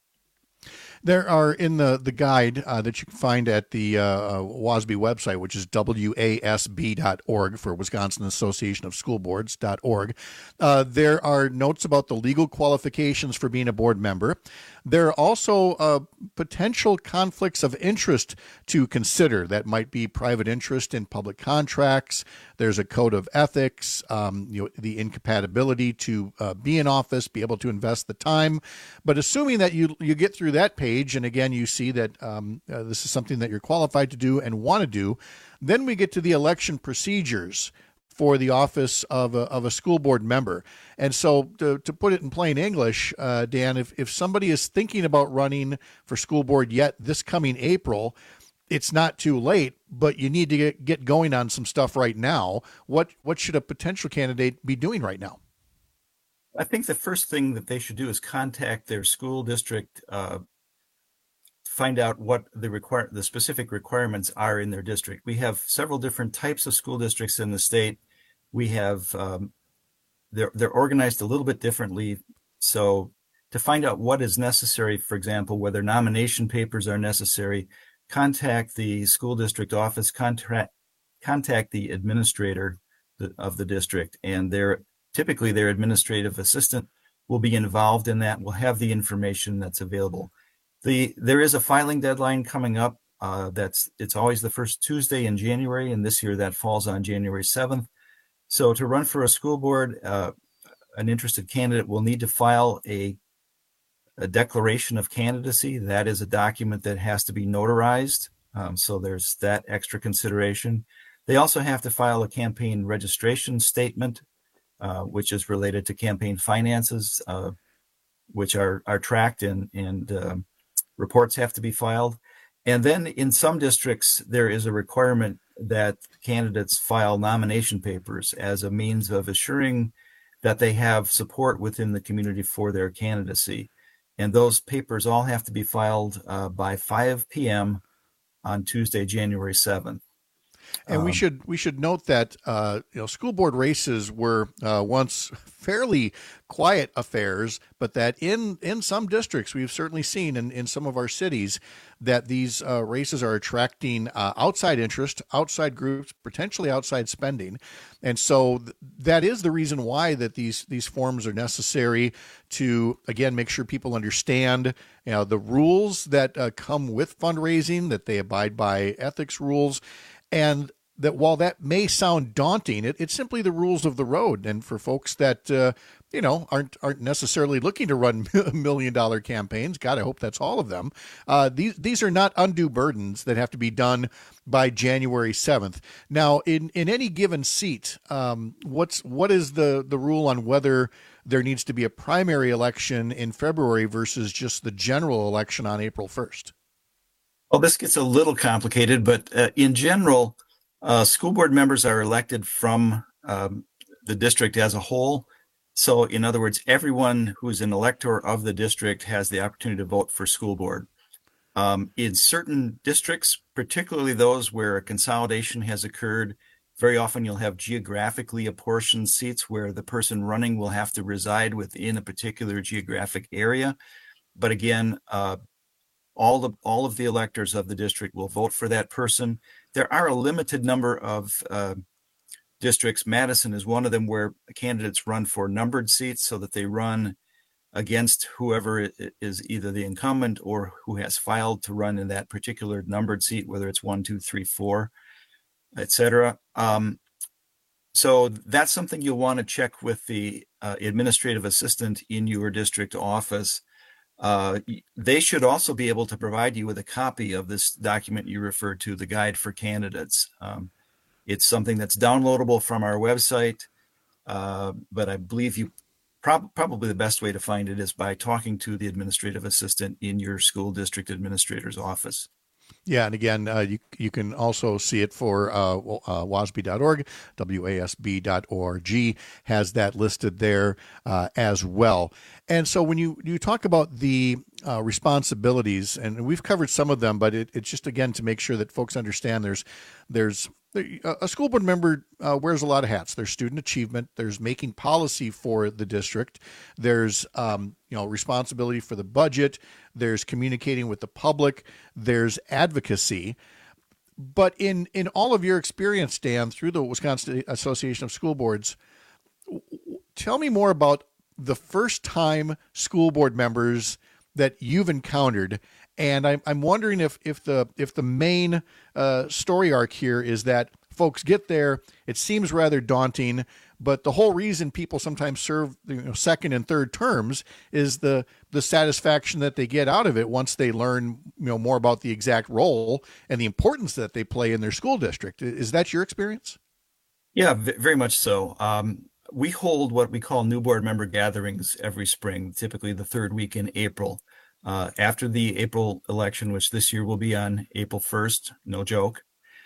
There are in the guide that you can find at the WASB website, which is wasb.org for Wisconsin Association of School Boards.org. There are notes about the legal qualifications for being a board member. There are also potential conflicts of interest to consider that might be private interest in public contracts. There's a code of ethics, the incompatibility to be in office, be able to invest the time. But assuming that you get through that page, and again, you see that this is something that you're qualified to do and want to do, then we get to the election procedures for the office of a school board member. And so to put it in plain English, Dan, if somebody is thinking about running for school board yet this coming April, it's not too late, but you need to get going on some stuff right now. What should a potential candidate be doing right now? I think the first thing that they should do is contact their school district, find out what the specific requirements are in their district. We have several different types of school districts in the state. We have they're organized a little bit differently. So to find out what is necessary, for example, whether nomination papers are necessary, contact the school district office, contact the administrator of the district, and typically their administrative assistant will be involved in that, will have the information that's available. There is a filing deadline coming up. It's always the first Tuesday in January, and this year that falls on January 7th. So to run for a school board, an interested candidate will need to file a declaration of candidacy. That is a document that has to be notarized. So there's that extra consideration. They also have to file a campaign registration statement, which is related to campaign finances, which are tracked and reports have to be filed. And then in some districts, there is a requirement that candidates file nomination papers as a means of assuring that they have support within the community for their candidacy. And those papers all have to be filed by 5 p.m. on Tuesday, January 7th. And we should note that school board races were once fairly quiet affairs, but that in some districts we've certainly seen in some of our cities that these races are attracting outside interest, outside groups, potentially outside spending, and so that is the reason why that these forms are necessary to again make sure people understand the rules that come with fundraising, that they abide by ethics rules. And that while that may sound daunting, it's simply the rules of the road. And for folks that aren't necessarily looking to run $1 million campaigns, God, I hope that's all of them. These are not undue burdens that have to be done by January 7th. Now, in any given seat, what is the rule on whether there needs to be a primary election in February versus just the general election on April 1st? Well, this gets a little complicated, but in general, school board members are elected from the district as a whole. So in other words, everyone who's an elector of the district has the opportunity to vote for school board. In certain districts, particularly those where a consolidation has occurred, very often you'll have geographically apportioned seats where the person running will have to reside within a particular geographic area. But again, all of the electors of the district will vote for that person. There are a limited number of districts. Madison is one of them where candidates run for numbered seats so that they run against whoever is either the incumbent or who has filed to run in that particular numbered seat, whether it's 1, 2, 3, 4, etc. So that's something you'll want to check with the administrative assistant in your district office. They should also be able to provide you with a copy of this document you referred to, the Guide for Candidates. It's something that's downloadable from our website, but I believe you probably the best way to find it is by talking to the administrative assistant in your school district administrator's office. Yeah, and again, you can also see it for WASB.org, WASB.org has that listed there as well. And so when you talk about the responsibilities, and we've covered some of them, but it's just, again, to make sure that folks understand there's a school board member wears a lot of hats. There's student achievement. There's making policy for the district. There's responsibility for the budget. There's communicating with the public. There's advocacy. But in all of your experience, Dan, through the Wisconsin Association of School Boards, tell me more about the first time school board members that you've encountered. And I'm wondering if the main story arc here is that folks get there, it seems rather daunting, but the whole reason people sometimes serve second and third terms is the satisfaction that they get out of it once they learn more about the exact role and the importance that they play in their school district. Is that your experience? Yeah, very much so. We hold what we call new board member gatherings every spring, typically the third week in April. After the April election, which this year will be on April 1st, no joke,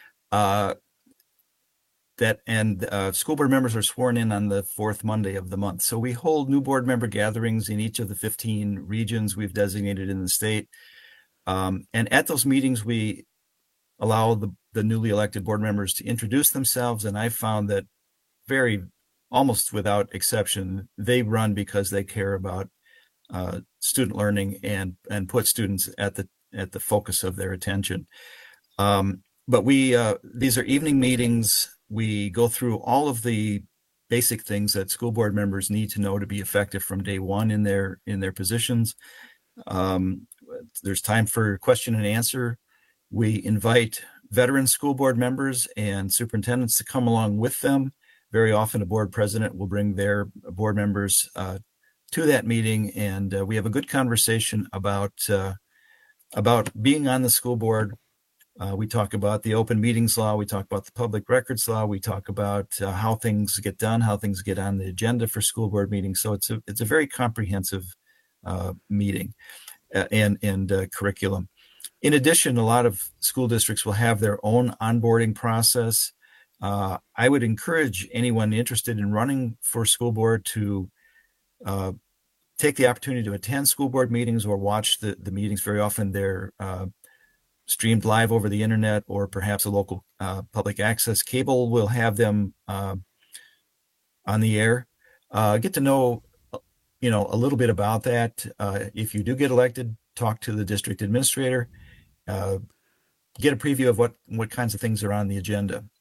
school board members are sworn in on the fourth Monday of the month. So we hold new board member gatherings in each of the 15 regions we've designated in the state. And at those meetings, we allow the newly elected board members to introduce themselves. And I found that almost without exception, they run because they care about student learning and put students at the focus of their attention. But these are evening meetings. We go through all of the basic things that school board members need to know to be effective from day one in their positions. There's time for question and answer. We invite veteran school board members and superintendents to come along with them. Very often a board president will bring their board members to that meeting, and we have a good conversation about being on the school board. We talk about the open meetings law. We talk about the public records law. We talk about how things get done, how things get on the agenda for school board meetings. So it's a very comprehensive meeting and curriculum. In addition, a lot of school districts will have their own onboarding process. I would encourage anyone interested in running for school board to take the opportunity to attend school board meetings or watch the meetings. Very often they're streamed live over the internet, or perhaps a local public access cable will have them on the air. Get to know, a little bit about that. If you do get elected, talk to the district administrator. Get a preview of what kinds of things are on the agenda.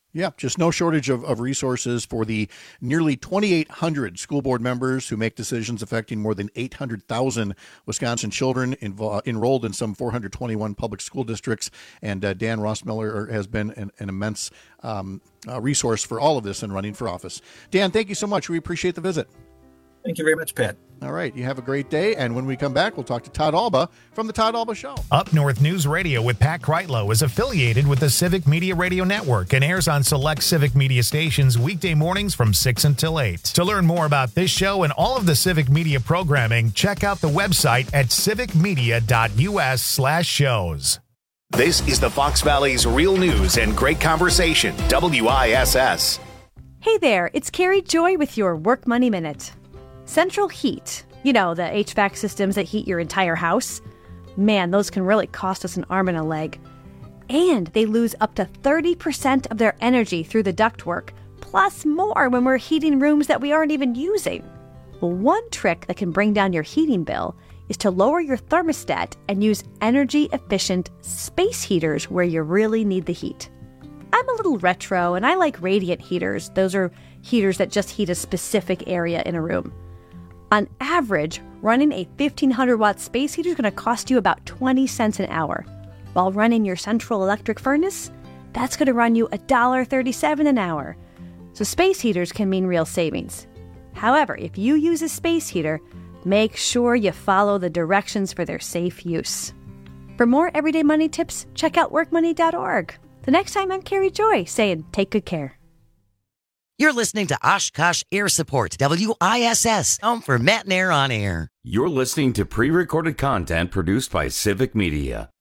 Yeah, just no shortage of resources for the nearly 2,800 school board members who make decisions affecting more than 800,000 Wisconsin children enrolled in some 421 public school districts. And Dan Rossmiller has been an immense resource for all of this and running for office. Dan, thank you so much. We appreciate the visit. Thank you very much, Pat. All right. You have a great day. And when we come back, we'll talk to Todd Alba from the Todd Alba Show. Up North News Radio with Pat Kreitlow is affiliated with the Civic Media Radio Network and airs on select Civic Media stations weekday mornings from 6 until 8. To learn more about this show and all of the Civic Media programming, check out the website at civicmedia.us/shows. This is the Fox Valley's Real News and Great Conversation, WISS. Hey there, it's Carrie Joy with your Work Money Minute. Central heat, you know, the HVAC systems that heat your entire house. Man, those can really cost us an arm and a leg. And they lose up to 30% of their energy through the ductwork, plus more when we're heating rooms that we aren't even using. Well, one trick that can bring down your heating bill is to lower your thermostat and use energy-efficient space heaters where you really need the heat. I'm a little retro, and I like radiant heaters. Those are heaters that just heat a specific area in a room. On average, running a 1,500-watt space heater is going to cost you about 20 cents an hour. While running your central electric furnace, that's going to run you $1.37 an hour. So space heaters can mean real savings. However, if you use a space heater, make sure you follow the directions for their safe use. For more everyday money tips, check out workmoney.org. The next time, I'm Carrie Joy saying, take good care. You're listening to Oshkosh Air Support, WISS, home for Matt and Air on Air. You're listening to pre-recorded content produced by Civic Media.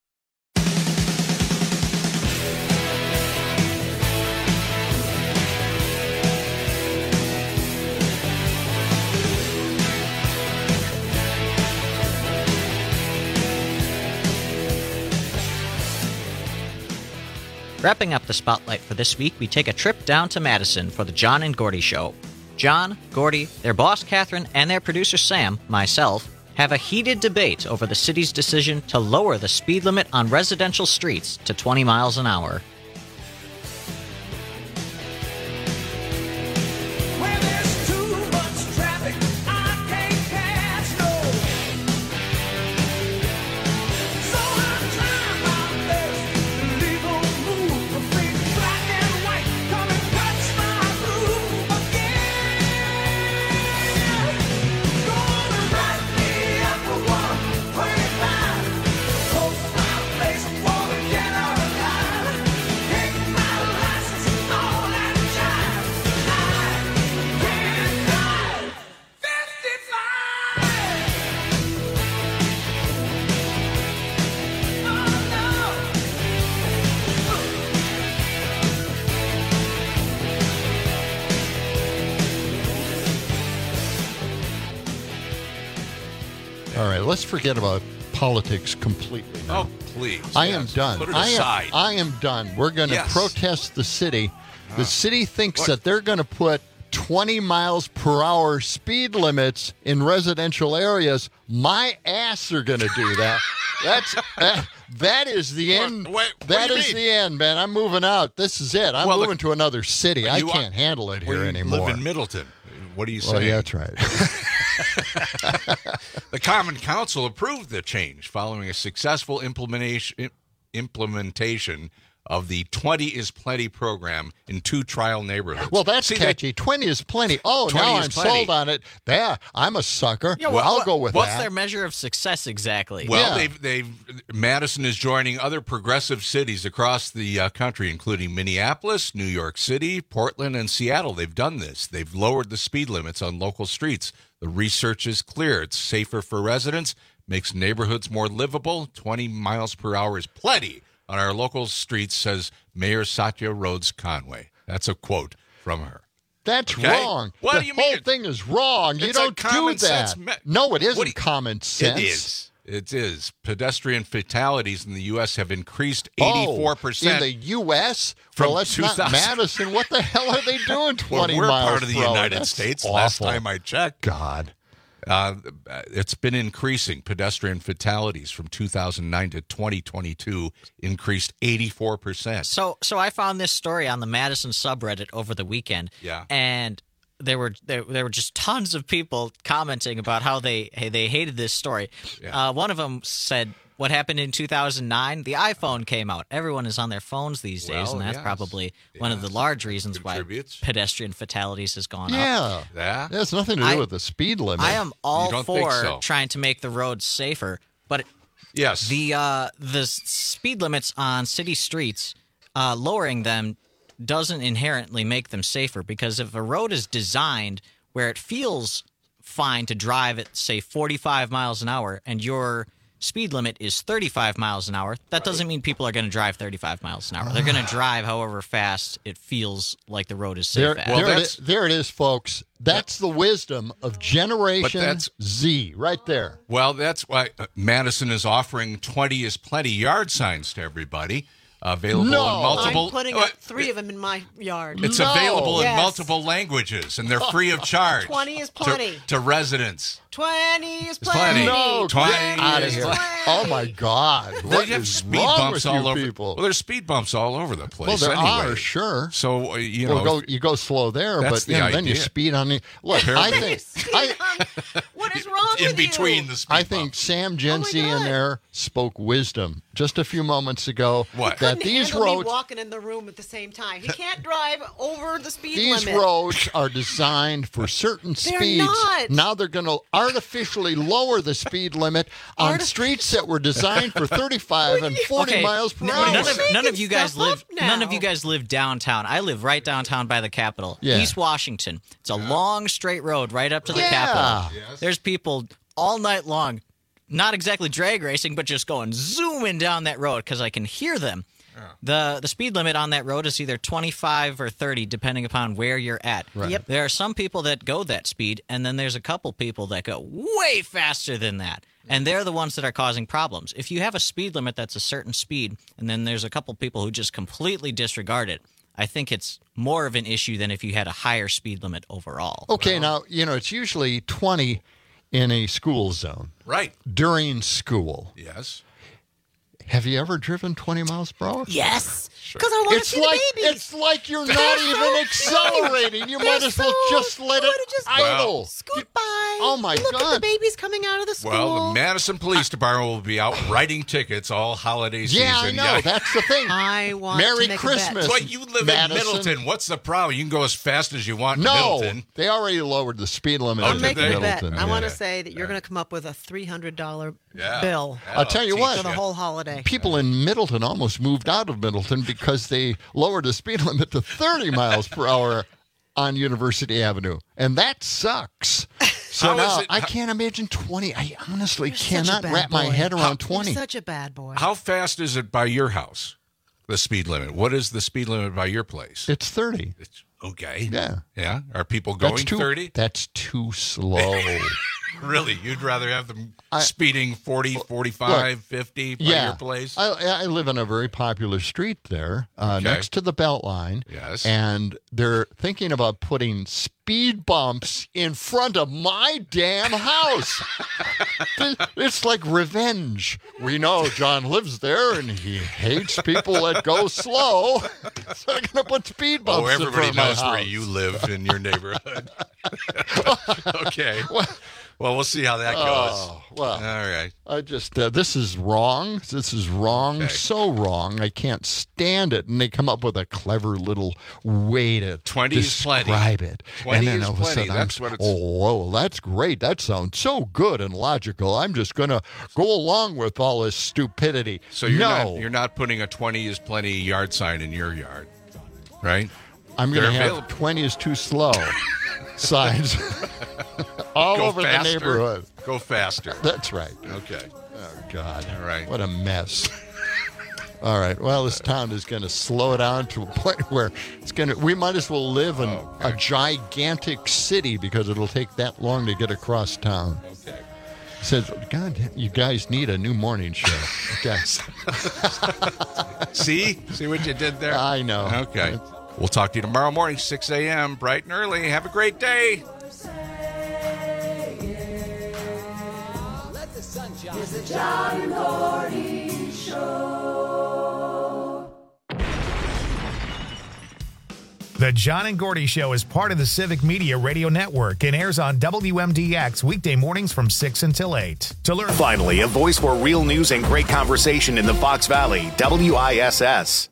Wrapping up the spotlight for this week, we take a trip down to Madison for the John and Gordy Show. John, Gordy, their boss Catherine, and their producer Sam, myself, have a heated debate over the city's decision to lower the speed limit on residential streets to 20 miles an hour. All right, let's forget about politics completely now. Oh, please. I am done. Put it aside. I am done. We're going to protest the city. The city thinks that they're going to put 20 miles per hour speed limits in residential areas. My ass are going to do that. That is the end. That is the end, man. I'm moving out. This is it. I'm moving to another city. I can't handle it here anymore. You live in Middleton. What are you saying? Well, yeah, that's right. The Common Council approved the change following a successful implementation of the 20 is Plenty program in 2 trial neighborhoods. Well, that's catchy. 20 is plenty. Oh, now I'm sold on it. Yeah, I'm a sucker. Yeah, well, I'll go with that. What's their measure of success exactly? Well, Madison is joining other progressive cities across the country, including Minneapolis, New York City, Portland, and Seattle. They've done this. They've lowered the speed limits on local streets. The research is clear. It's safer for residents, makes neighborhoods more livable. 20 miles per hour is plenty on our local streets, says Mayor Satya Rhodes Conway. That's a quote from her. That's wrong. What do you mean? The whole thing is wrong. You don't do that. No, it isn't common sense. It is. It is. Pedestrian fatalities in the U.S. have increased 84%. In the U.S.? Well, that's not Madison. What the hell are they doing 20 miles per hour? We're part of the United States, awful. last time I checked. God. It's been increasing. Pedestrian fatalities from 2009 to 2022 increased 84%. So I found this story on the Madison subreddit over the weekend. Yeah. And there were just tons of people commenting about how they hated this story. Yeah. One of them said, what happened in 2009? The iPhone came out. Everyone is on their phones these days, and that's probably one of the large reasons why pedestrian fatalities has gone up. Yeah. It has nothing to do with the speed limit. I am all for trying to make the roads safer, but yes, the speed limits on city streets, lowering them doesn't inherently make them safer, because if a road is designed where it feels fine to drive at, say, 45 miles an hour, and your speed limit is 35 miles an hour, that doesn't mean people are going to drive 35 miles an hour. They're going to drive however fast it feels like the road is safe at. There it is, folks. That's the wisdom of Generation Z right there. Well, that's why Madison is offering 20 is plenty yard signs to everybody. Available in multiple. I'm putting up 3 of them in my yard. It's available in multiple languages, and they're free of charge. 20 is plenty to residents. 20 is plenty. No, 20 out of here. Oh my God! They have speed bumps all over. Well, there's speed bumps all over the place. Well, there anyway. are, sure. So you go slow there, that's but then you speed on the. Look, I think what is wrong in between the speed I think Sam Genzi in there spoke wisdom just a few moments ago. What? That these roads walking in the room at the same time. He can't drive over the speed limit. These roads are designed for certain speeds. Not. Now they're going to artificially lower the speed limit on streets that were designed for 35 and 40 miles per hour. None of you guys live downtown. I live right downtown by the Capitol, East Washington. It's a long straight road right up to the Capitol. Yes. There's people all night long, not exactly drag racing, but just going zooming down that road because I can hear them. The speed limit on that road is either 25 or 30, depending upon where you're at. Right. Yep. There are some people that go that speed, and then there's a couple people that go way faster than that. And they're the ones that are causing problems. If you have a speed limit that's a certain speed, and then there's a couple people who just completely disregard it, I think it's more of an issue than if you had a higher speed limit overall. Okay, now, it's usually 20 in a school zone. Right. During school. Yes. Have you ever driven 20 miles per hour? Yes. Because I want to see the babies. It's like you're not even accelerating. You might as well just let it idle. Scoot by. Oh, my God. God. Look at the babies coming out of the school. Well, the Madison Police Department will be out writing tickets all holiday season. Yeah, I know. That's the thing. I want Merry to make Christmas. a bet. Well, you live in Middleton. What's the problem? You can go as fast as you want in Middleton. They already lowered the speed limit I'm in making a bet. Middleton. I want to say that you're going to come up with a $300 bill. I'll tell you what. For the whole holiday. People in Middleton almost moved out of Middleton because they lowered the speed limit to 30 miles per hour on University Avenue. And that sucks. So now I can't imagine 20. I honestly cannot wrap my head around 20. You're such a bad boy. How fast is it by your house, the speed limit? What is the speed limit by your place? It's 30. Okay. Yeah. Yeah? Are people going 30? That's too slow. Really? You'd rather have them speeding 40, 45, 50 by your place? I live on a very popular street there next to the Beltline. Yes. And they're thinking about putting speed bumps in front of my damn house. It's like revenge. We know John lives there and he hates people that go slow. So they're going to put speed bumps in front of my house. Everybody knows where you live in your neighborhood. Okay. Well, we'll see how that goes. Oh, well. All right. I just, this is wrong. This is wrong. Okay. So wrong. I can't stand it. And they come up with a clever little way to 20 describe it. 20 and then is all of a sudden, that's what it's... whoa, that's great. That sounds so good and logical. I'm just going to go along with all this stupidity. So you're not putting a 20 is plenty yard sign in your yard, right? I'm going to have 20 is too slow signs all over the neighborhood. Go faster. That's right. Okay. Oh, God. All right. What a mess. All right. Well, this town is going to slow down to a point where we might as well live in a gigantic city because it'll take that long to get across town. Okay. Says, God, you guys need a new morning show. Okay. See what you did there? I know. Okay. We'll talk to you tomorrow morning, 6 a.m., bright and early. Have a great day. the John and Gordy Show. The John and Gordy Show is part of the Civic Media Radio Network and airs on WMDX weekday mornings from 6 until 8. To learn, finally, a voice for real news and great conversation in the Fox Valley, WISS.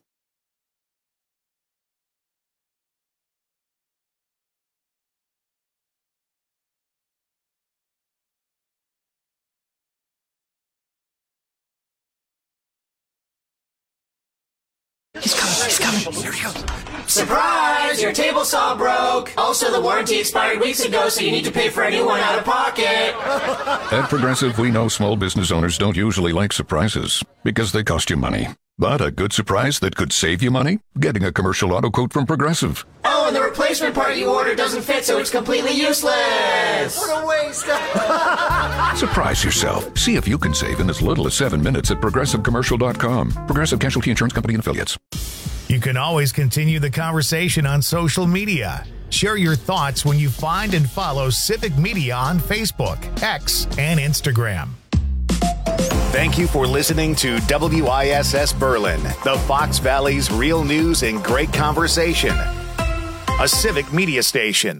He's coming. Here he goes. Surprise! Your table saw broke. Also, the warranty expired weeks ago, so you need to pay for a new one out of pocket. At Progressive, we know small business owners don't usually like surprises because they cost you money. But a good surprise that could save you money? Getting a commercial auto quote from Progressive. Oh, and the replacement part you ordered doesn't fit, so it's completely useless. What a waste. Surprise yourself. See if you can save in as little as 7 minutes at ProgressiveCommercial.com. Progressive Casualty Insurance Company and Affiliates. you can always continue the conversation on social media. Share your thoughts when you find and follow Civic Media on Facebook, X, and Instagram. Thank you for listening to WISS Berlin, the Fox Valley's real news and great conversation. A Civic Media station.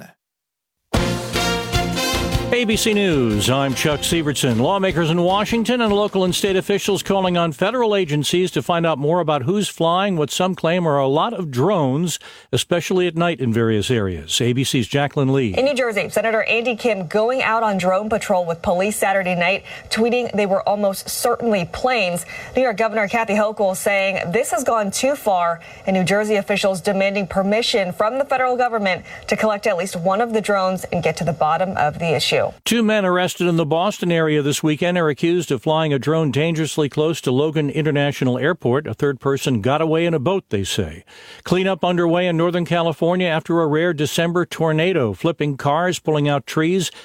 ABC News, I'm Chuck Sievertson. Lawmakers in Washington and local and state officials calling on federal agencies to find out more about who's flying what some claim are a lot of drones, especially at night in various areas. ABC's Jacqueline Lee. In New Jersey, Senator Andy Kim going out on drone patrol with police Saturday night, tweeting they were almost certainly planes. New York Governor Kathy Hochul saying this has gone too far, and New Jersey officials demanding permission from the federal government to collect at least one of the drones and get to the bottom of the issue. 2 men arrested in the Boston area this weekend are accused of flying a drone dangerously close to Logan International Airport. A third person got away in a boat, they say. Cleanup underway in Northern California after a rare December tornado, flipping cars, pulling out trees,